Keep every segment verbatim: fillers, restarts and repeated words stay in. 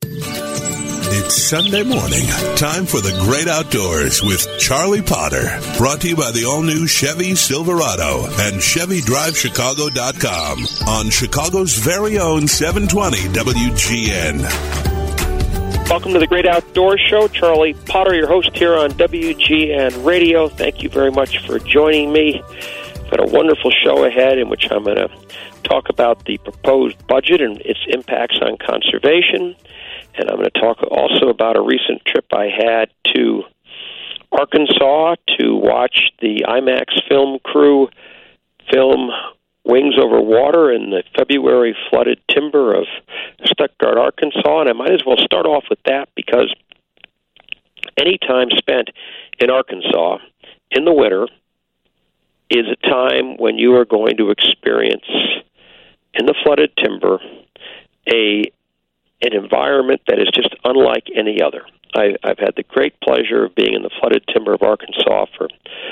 It's Sunday morning. Time for the great outdoors with Charlie Potter. Brought to you by the all-new Chevy Silverado and Chevy Drive Chicago dot com on Chicago's very own seven twenty W G N. Welcome to the Great Outdoors Show. Charlie Potter, your host here on W G N Radio. Thank you very much for joining me. I've got a wonderful show ahead in which I'm going to talk about the proposed budget and its impacts on conservation. And I'm going to talk also about a recent trip I had to Arkansas to watch the IMAX film crew film Wings Over Water in the February flooded timber of Stuttgart, Arkansas. And I might as well start off with that because any time spent in Arkansas in the winter is a time when you are going to experience in the flooded timber a an environment that is just unlike any other. I, I've had the great pleasure of being in the flooded timber of Arkansas for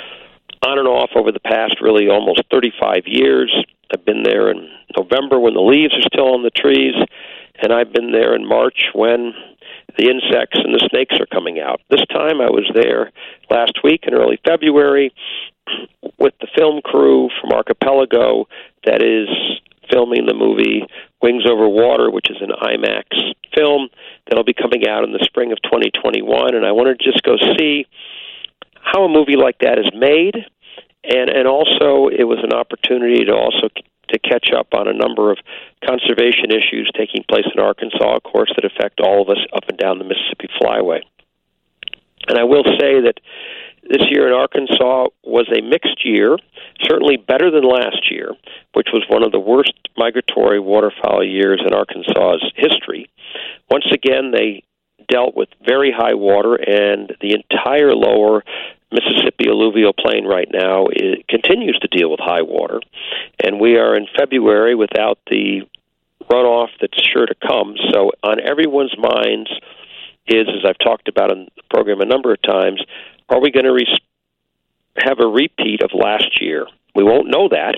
on and off over the past really almost thirty-five years. I've been there in November when the leaves are still on the trees, and I've been there in March when the insects and the snakes are coming out. This time I was there last week in early February with the film crew from Archipelago that is filming the movie Wings Over Water, which is an IMAX film that'll be coming out in the spring of twenty twenty-one. And I wanted to just go see how a movie like that is made, and and also it was an opportunity to also to catch up on a number of conservation issues taking place in Arkansas, of course, that affect all of us up and down the Mississippi Flyway. And I will say that this year in Arkansas was a mixed year, certainly better than last year, which was one of the worst migratory waterfowl years in Arkansas's history. Once again, they dealt with very high water, and the entire lower Mississippi alluvial plain right now is, continues to deal with high water. And we are in February without the runoff that's sure to come. So on everyone's minds is, as I've talked about in the program a number of times, are we going to re- have a repeat of last year? We won't know that.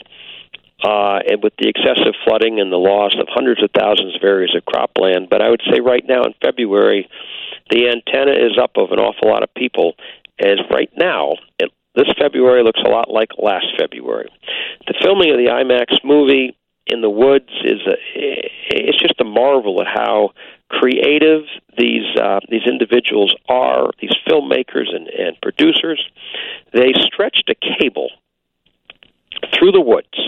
Uh, and with the excessive flooding and the loss of hundreds of thousands of areas of cropland. But I would say right now in February, the antenna is up of an awful lot of people, as right now, it, this February looks a lot like last February. The filming of the IMAX movie in the woods is a, it's just a marvel at how creative these uh, these individuals are, these filmmakers and, and producers. They stretched a cable through the woods,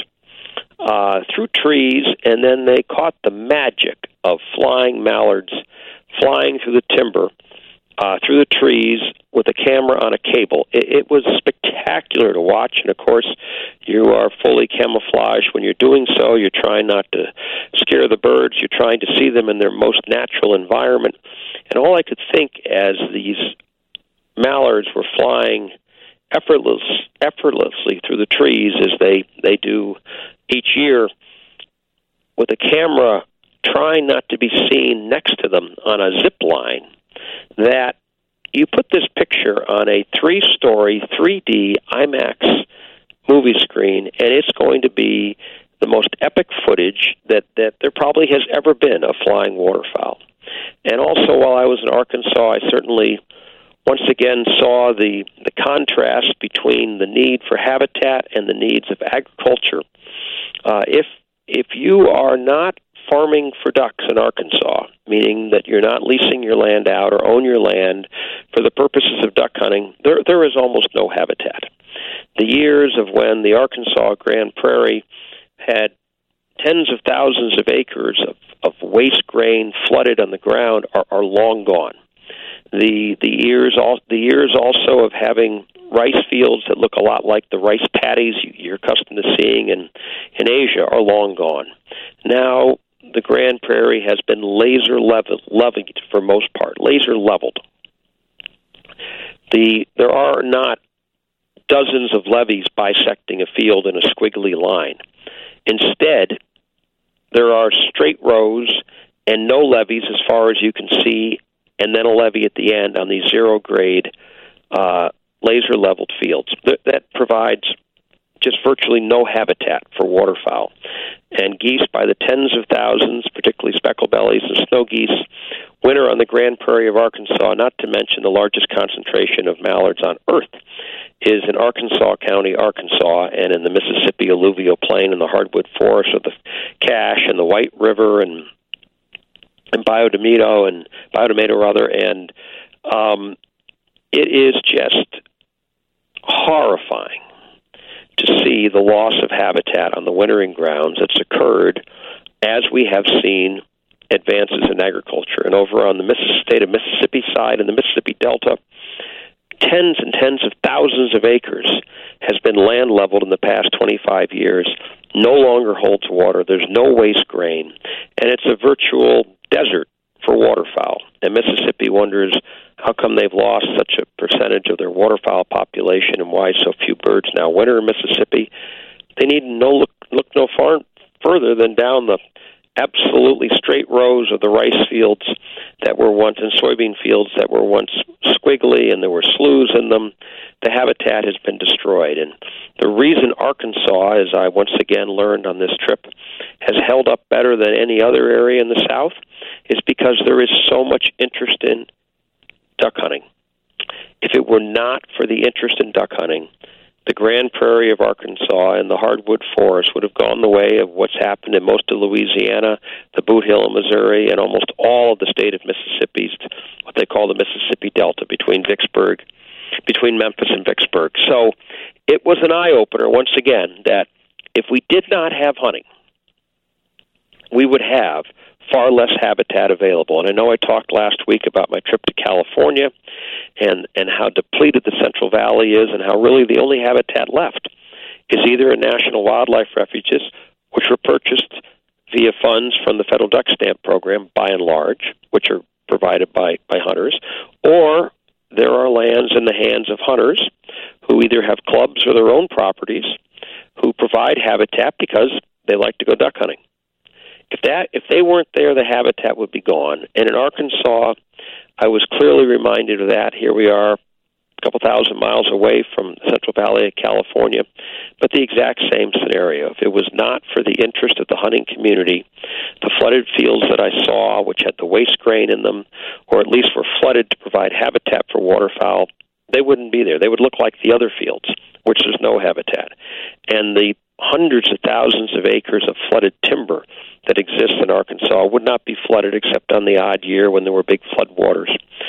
uh, through trees, and then they caught the magic of flying mallards flying through the timber, uh, through the trees with a camera on a cable. It, it was spectacular to watch, and of course, you are fully camouflaged when you're doing so. You're trying not to scare the birds. You're trying to see them in their most natural environment. And all I could think as these mallards were flying effortless, effortlessly through the trees as they, they do each year with a camera trying not to be seen next to them on a zip line, that you put this picture on a three-story, three D IMAX movie screen, and it's going to be the most epic footage that, that there probably has ever been of flying waterfowl. And also, while I was in Arkansas, I certainly once again saw the, the contrast between the need for habitat and the needs of agriculture. Uh, if if you are not farming for ducks in Arkansas, meaning that you're not leasing your land out or own your land for the purposes of duck hunting, there there is almost no habitat. The years of when the Arkansas Grand Prairie had tens of thousands of acres of, of waste grain flooded on the ground are, are long gone. The the years all the years also of having rice fields that look a lot like the rice paddies you're accustomed to seeing in, in Asia are long gone. Now the Grand Prairie has been laser leveled, leveled for most part, laser leveled. The there are not dozens of levees bisecting a field in a squiggly line. Instead, there are straight rows and no levees as far as you can see, and then a levee at the end on these zero-grade uh, laser-leveled fields. Th- that provides just virtually no habitat for waterfowl. And geese by the tens of thousands, particularly speckled bellies and snow geese, winter on the Grand Prairie of Arkansas, not to mention the largest concentration of mallards on Earth is in Arkansas County, Arkansas, and in the Mississippi alluvial plain and the hardwood forests of the Cache and the White River and and Biotomato and Biotomato rather, and um, it is just horrifying to see the loss of habitat on the wintering grounds that's occurred as we have seen advances in agriculture. And over on the Miss- state of Mississippi side and the Mississippi Delta, tens and tens of thousands of acres has been land leveled in the past twenty-five years, no longer holds water, there's no waste grain, and it's a virtual desert for waterfowl. And Mississippi wonders how come they've lost such a percentage of their waterfowl population and why so few birds now winter in Mississippi. They need no look, look no far further than down the absolutely straight rows of the rice fields that were once, and soybean fields that were once squiggly, and there were sloughs in them. The habitat has been destroyed. And the reason Arkansas, as I once again learned on this trip, has held up better than any other area in the South is because there is so much interest in duck hunting. If it were not for the interest in duck hunting, the Grand Prairie of Arkansas and the hardwood forest would have gone the way of what's happened in most of Louisiana, the Boot Hill of Missouri, and almost all of the state of Mississippi, what they call the Mississippi Delta, between Vicksburg, between Memphis and Vicksburg. So it was an eye-opener, once again, that if we did not have hunting, we would have far less habitat available. And I know I talked last week about my trip to California and, and how depleted the Central Valley is and how really the only habitat left is either in national wildlife refuges, which were purchased via funds from the federal duck stamp program by and large, which are provided by, by hunters, or there are lands in the hands of hunters who either have clubs or their own properties who provide habitat because they like to go duck hunting. If that, if they weren't there, the habitat would be gone. And in Arkansas, I was clearly reminded of that. Here we are, a couple thousand miles away from the Central Valley of California, but the exact same scenario. If it was not for the interest of the hunting community, the flooded fields that I saw, which had the waste grain in them, or at least were flooded to provide habitat for waterfowl, they wouldn't be there. They would look like the other fields, which there's no habitat. And the hundreds of thousands of acres of flooded timber that exists in Arkansas would not be flooded except on the odd year when there were big floodwaters.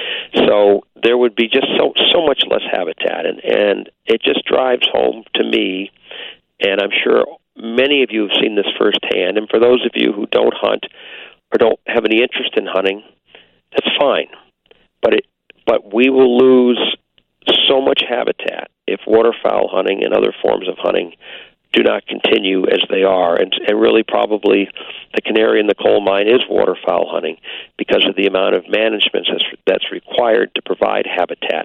So there would be just so so much less habitat, and, and it just drives home to me, and I'm sure many of you have seen this firsthand, and for those of you who don't hunt or don't have any interest in hunting, that's fine. But it but we will lose so much habitat if waterfowl hunting and other forms of hunting do not continue as they are. And, and really probably the canary in the coal mine is waterfowl hunting because of the amount of management that's, that's required to provide habitat.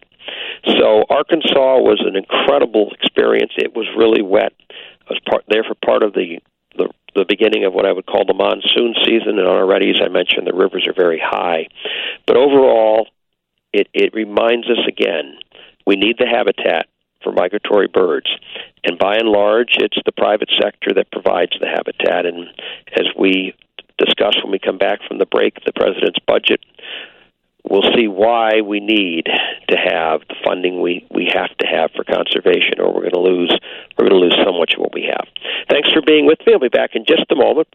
So Arkansas was an incredible experience. It was really wet. I was part, there for part of the, the the beginning of what I would call the monsoon season, and already, as I mentioned, the rivers are very high. But overall, it, it reminds us again, we need the habitat for migratory birds. And by and large, it's the private sector that provides the habitat. And as we discuss when we come back from the break, the president's budget, we'll see why we need to have the funding we, we have to have for conservation, or we're going to lose we're going to lose so much of what we have. Thanks for being with me. I'll be back in just a moment.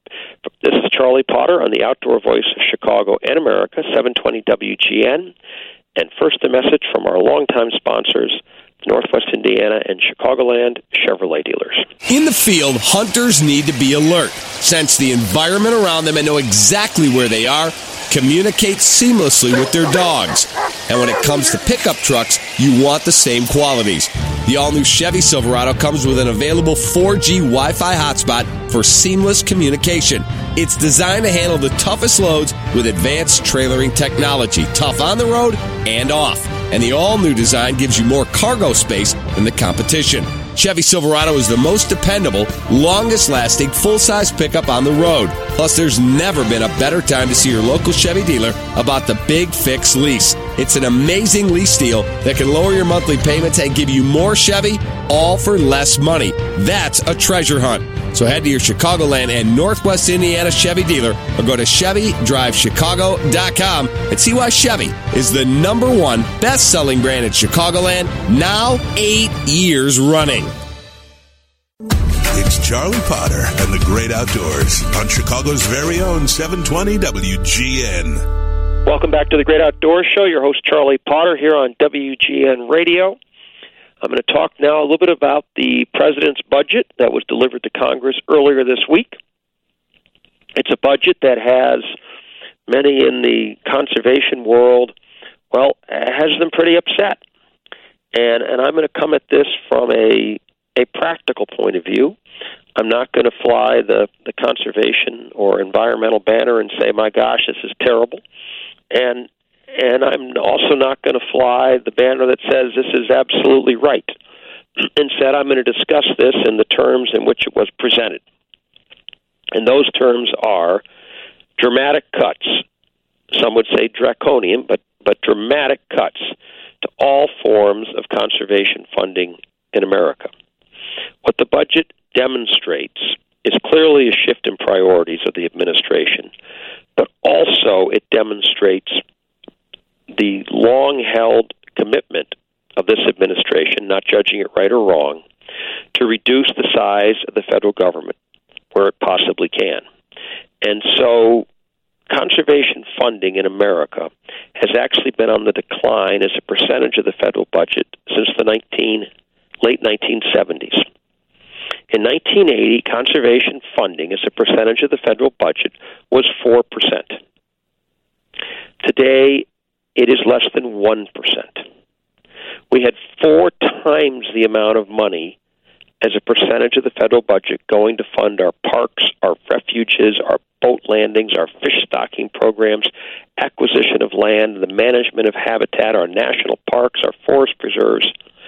This is Charlie Potter on the Outdoor Voice of Chicago and America, seven twenty W G N. And first, a message from our longtime sponsors, Northwest Indiana and Chicagoland Chevrolet dealers. In the field, hunters need to be alert, sense the environment around them, and know exactly where they are, communicate seamlessly with their dogs. And when it comes to pickup trucks, you want the same qualities. The all-new Chevy Silverado comes with an available four G Wi-Fi hotspot for seamless communication. It's designed to handle the toughest loads with advanced trailering technology, tough on the road and off. And the all-new design gives you more cargo space than the competition. Chevy Silverado is the most dependable, longest-lasting, full-size pickup on the road. Plus, there's never been a better time to see your local Chevy dealer about the Big Fix lease. It's an amazing lease deal that can lower your monthly payments and give you more Chevy, all for less money. That's a treasure hunt. So head to your Chicagoland and Northwest Indiana Chevy dealer or go to Chevy Drive Chicago dot com and see why Chevy is the number one best-selling brand in Chicagoland, now eight years running. It's Charlie Potter and the Great Outdoors on Chicago's very own seven twenty W G N. Welcome back to the Great Outdoors Show. Your host, Charlie Potter, here on W G N Radio. I'm going to talk now a little bit about the president's budget that was delivered to Congress earlier this week. It's a budget that has many in the conservation world, well, has them pretty upset. And and I'm going to come at this from a a practical point of view. I'm not going to fly the, the conservation or environmental banner and say, my gosh, this is terrible. And and I'm also not going to fly the banner that says this is absolutely right. Instead, I'm going to discuss this in the terms in which it was presented. And those terms are dramatic cuts. Some would say draconian, but, but dramatic cuts to all forms of conservation funding in America. What the budget demonstrates is clearly a shift in priorities of the administration, but also it demonstrates the long-held commitment of this administration, not judging it right or wrong, to reduce the size of the federal government where it possibly can. And so conservation funding in America has actually been on the decline as a percentage of the federal budget since the nineteen, late nineteen seventies. In nineteen eighty, conservation funding as a percentage of the federal budget was four percent. Today, it is less than one percent. We had four times the amount of money as a percentage of the federal budget going to fund our parks, our refuges, our boat landings, our fish stocking programs, acquisition of land, the management of habitat, our national parks, our forest preserves,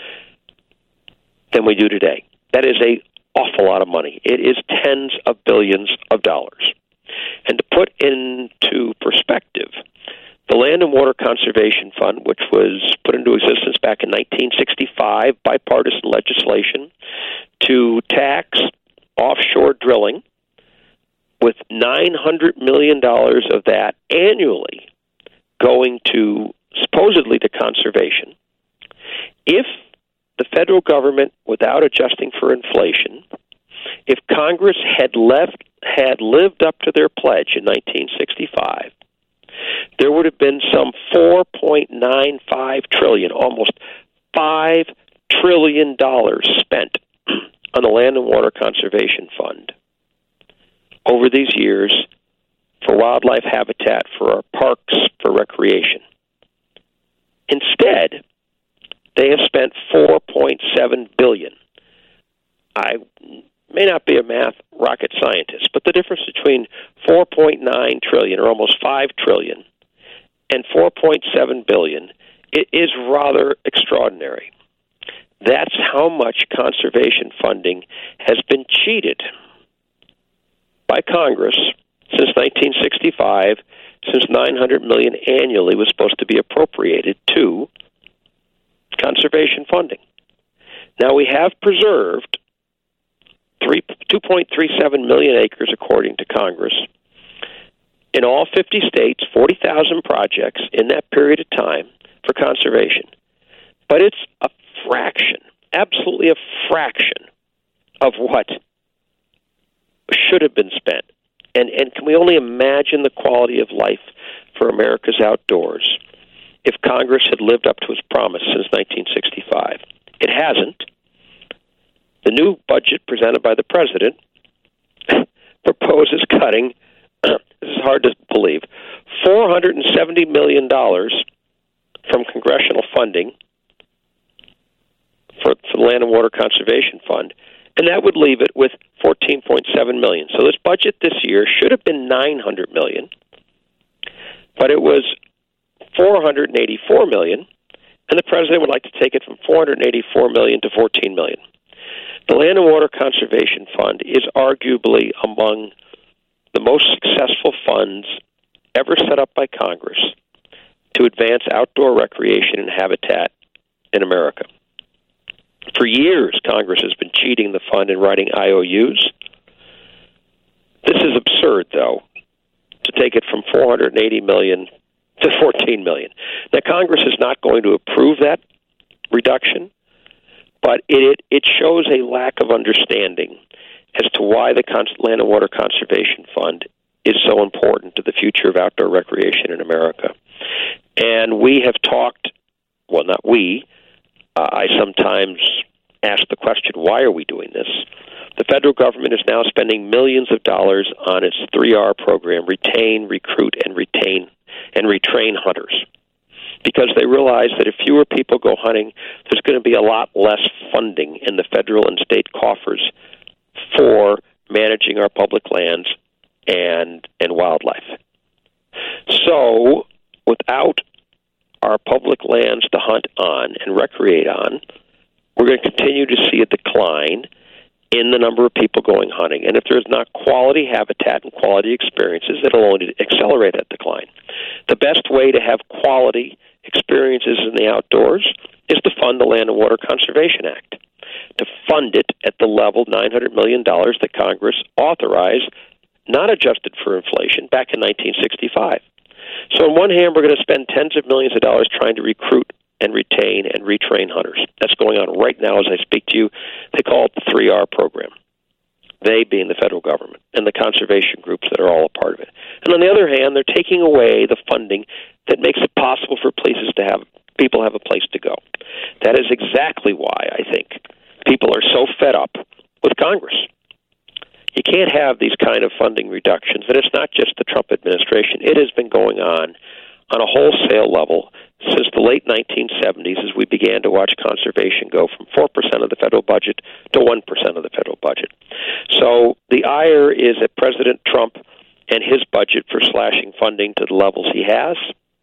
than we do today. That is an awful lot of money. It is tens of billions of dollars. And to put into perspective, the Land and Water Conservation Fund, which was put into existence back in nineteen sixty-five, bipartisan legislation to tax offshore drilling, with nine hundred million dollars of that annually going to, supposedly to conservation. If the federal government, without adjusting for inflation, if Congress had left, had lived up to their pledge in nineteen sixty-five, there would have been some four point nine five trillion dollars, almost five trillion dollars spent on the Land and Water Conservation Fund over these years for wildlife habitat, for our parks, for recreation. Instead, they have spent four point seven billion dollars. I may not be a math rocket scientist, but the difference between four point nine trillion dollars, or almost five trillion dollars, and four point seven billion dollars it is rather extraordinary. That's how much conservation funding has been cheated by Congress since nineteen sixty-five, since nine hundred million dollars annually was supposed to be appropriated to conservation funding. Now, we have preserved two point three seven million acres, according to Congress, in all fifty states, forty thousand projects in that period of time for conservation. But it's a fraction, absolutely a fraction of what should have been spent. And, and can we only imagine the quality of life for America's outdoors if Congress had lived up to its promise since nineteen sixty-five? It hasn't. The new budget presented by the president proposes cutting, this is hard to believe, four hundred seventy million dollars from congressional funding for, for the Land and Water Conservation Fund, and that would leave it with fourteen point seven million dollars. So this budget this year should have been nine hundred million dollars, but it was four hundred eighty-four million dollars, and the president would like to take it from four hundred eighty-four million dollars to fourteen million dollars. The Land and Water Conservation Fund is arguably among the most successful funds ever set up by Congress to advance outdoor recreation and habitat in America. For years, Congress has been cheating the fund and writing I O Us. This is absurd, though, to take it from four hundred eighty million dollars to fourteen million dollars. Now, Congress is not going to approve that reduction, but it it shows a lack of understanding as to why the Land and Water Conservation Fund is so important to the future of outdoor recreation in America. And we have talked, well, not we, uh, I sometimes ask the question, why are we doing this? The federal government is now spending millions of dollars on its three R program, retain, recruit, and retain and retrain hunters, because they realize that if fewer people go hunting, there's going to be a lot less funding in the federal and state coffers for managing our public lands and and wildlife. So, without our public lands to hunt on and recreate on, we're going to continue to see a decline in the number of people going hunting. And if there's not quality habitat and quality experiences, it'll only accelerate that decline. The best way to have quality experiences in the outdoors is to fund the Land and Water Conservation Act, to fund it at the level nine hundred million dollars that Congress authorized, not adjusted for inflation, back in nineteen sixty-five. So on one hand, we're going to spend tens of millions of dollars trying to recruit and retain and retrain hunters. That's going on right now as I speak to you. They call it the three R program, they being the federal government and the conservation groups that are all a part of it. And on the other hand, they're taking away the funding that makes it possible for places to have people have a place to go. That is exactly why I think people are so fed up with Congress. You can't have these kind of funding reductions, and it's not just the Trump administration. It has been going on on a wholesale level since the late nineteen seventies, as we began to watch conservation go from four percent of the federal budget to one percent of the federal budget. So the ire is at President Trump and his budget for slashing funding to the levels he has.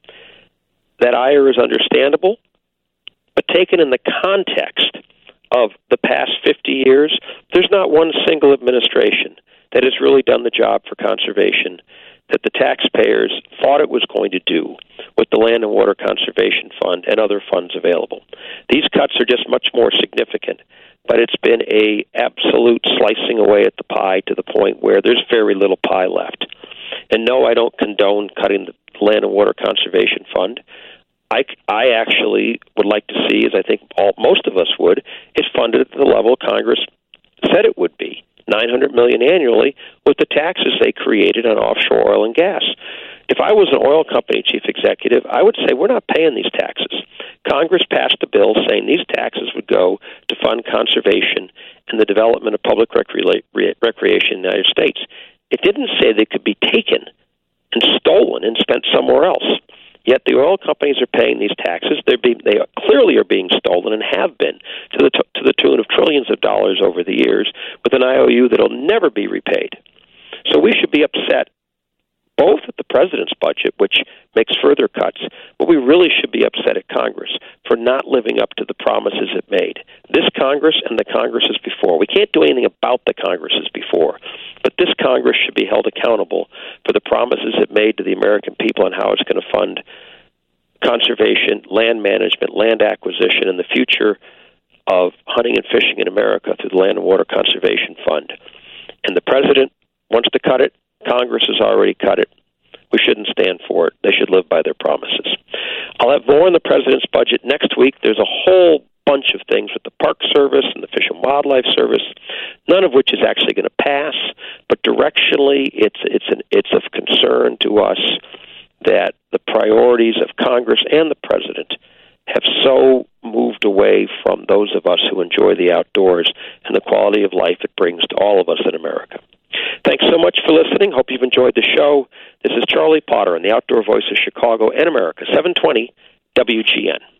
That ire is understandable, but taken in the context of the past fifty years, there's not one single administration that has really done the job for conservation that the taxpayers thought it was going to do with the Land and Water Conservation Fund and other funds available. These cuts are just much more significant, but it's been a absolute slicing away at the pie to the point where there's very little pie left. And no, I don't condone cutting the Land and Water Conservation Fund. I, I actually would like to see, as I think all, most of us would, is funded at the level Congress said it would be, nine hundred million dollars annually, with the taxes they created on offshore oil and gas. If I was an oil company chief executive, I would say we're not paying these taxes. Congress passed a bill saying these taxes would go to fund conservation and the development of public recre- recreation in the United States. It didn't say they could be taken and stolen and spent somewhere else. Yet the oil companies are paying these taxes. They're being, they are, clearly are being stolen and have been to the t- to the tune of trillions of dollars over the years with an I O U that will never be repaid. So we should be upset both at the president's budget, which makes further cuts, but we really should be upset at Congress for not living up to the promises it made. This Congress and the Congresses before. We can't do anything about the Congresses before, but this Congress should be held accountable for the promises it made to the American people and how it's going to fund conservation, land management, land acquisition, and the future of hunting and fishing in America through the Land and Water Conservation Fund. And the president wants to cut it. Congress has already cut it. We shouldn't stand for it. They should live by their promises. I'll have more on the president's budget next week. There's a whole bunch of things with the Park Service and the Fish and Wildlife Service, none of which is actually going to pass, but directionally it's it's an, it's of concern to us that the priorities of Congress and the president have so moved away from those of us who enjoy the outdoors and the quality of life it brings to all of us in America. Thanks so much for listening. Hope you've enjoyed the show. This is Charlie Potter on the Outdoor Voice of Chicago and America, seven twenty W G N.